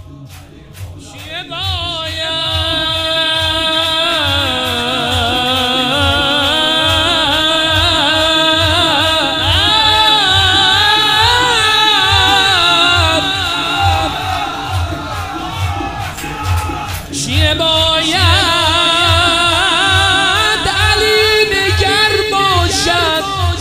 شیعه باید شیعه باید علی نگر باشد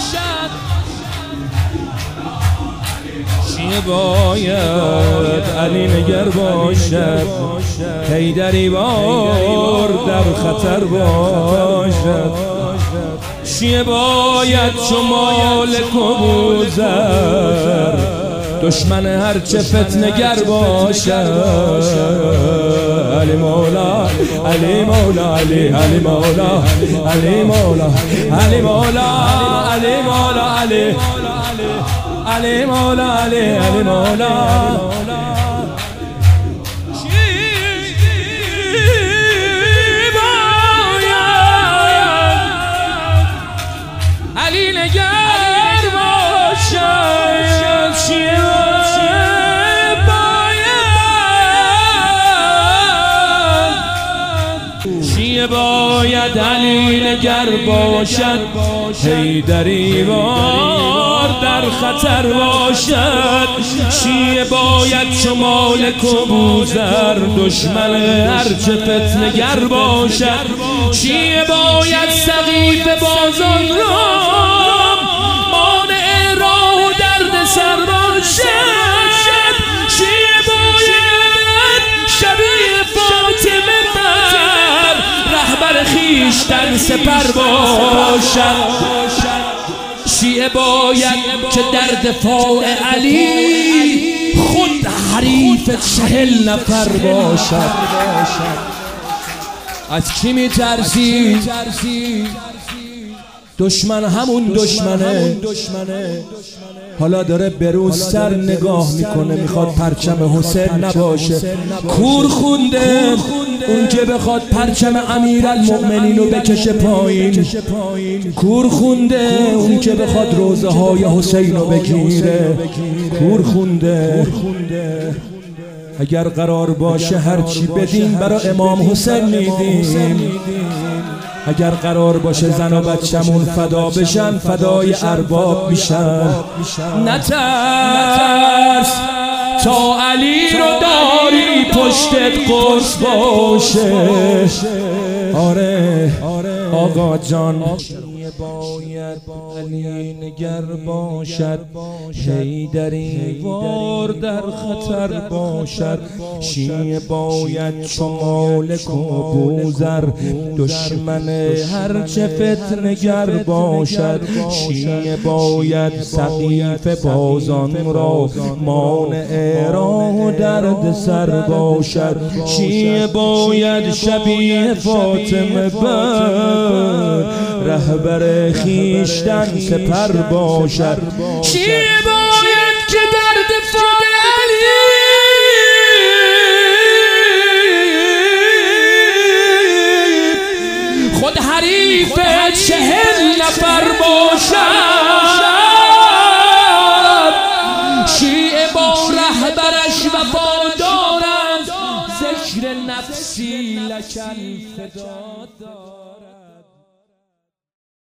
شیعه باید علی نگر باشد حیدری وار در خطر باشد شیعه باید چو مالک و بوذر دشمن هرچه فتنگر باشد علی مولا علی مولا علی علی مولا علی مولا علی مولا علی مولا علی علی مولا علی علی مولا علی نگر باشد شیعه باید علی نگر باشد حیدری وار در خطر باشد شیعه باید چو مالک و بوذر دشمن هرچه فتنگر باشد شیعه باید سقیف بازان را مانع راه و درد سر باشد شیعه باید شبیه فاطمه رهبر خویشتن سپر باشد شیعه باید که در دفاع علی خود حریف 40 نفر باشد از کی می‌ترسی؟ دشمن همون دشمنه حالا داره بروز سر نگاه میکنه میخواد پرچم حسین نباشه کور خونده اون که بخواد پرچم امیرالمؤمنین رو بکشه پایین کور خونده اون که بخواد روزه های حسین رو بگیره کور خونده اگر قرار باشه هرچی بدیم برای امام حسین میدیم اگر قرار باشه زن و بچه‌مون فدا بشن فدای ارباب میشن نترس تا علی رو داری پشتت قرص باشه آره آقا جان باید علی نگر باشد حیدری وار در خطر باشد شیعه باید چو مالک و بوذر دشمن هرچه فتنگر باشد شیعه باید سقیف بازان را مانع راه و درد سر باشد شیعه باید شبیه فاطمه بر رهبر خویشتن سپر باشد شیعه باید که در دفاع علی خود حریف 40 نفر باشد شیعه با رهبرش وفادارند ذکر نفسی لکن فدا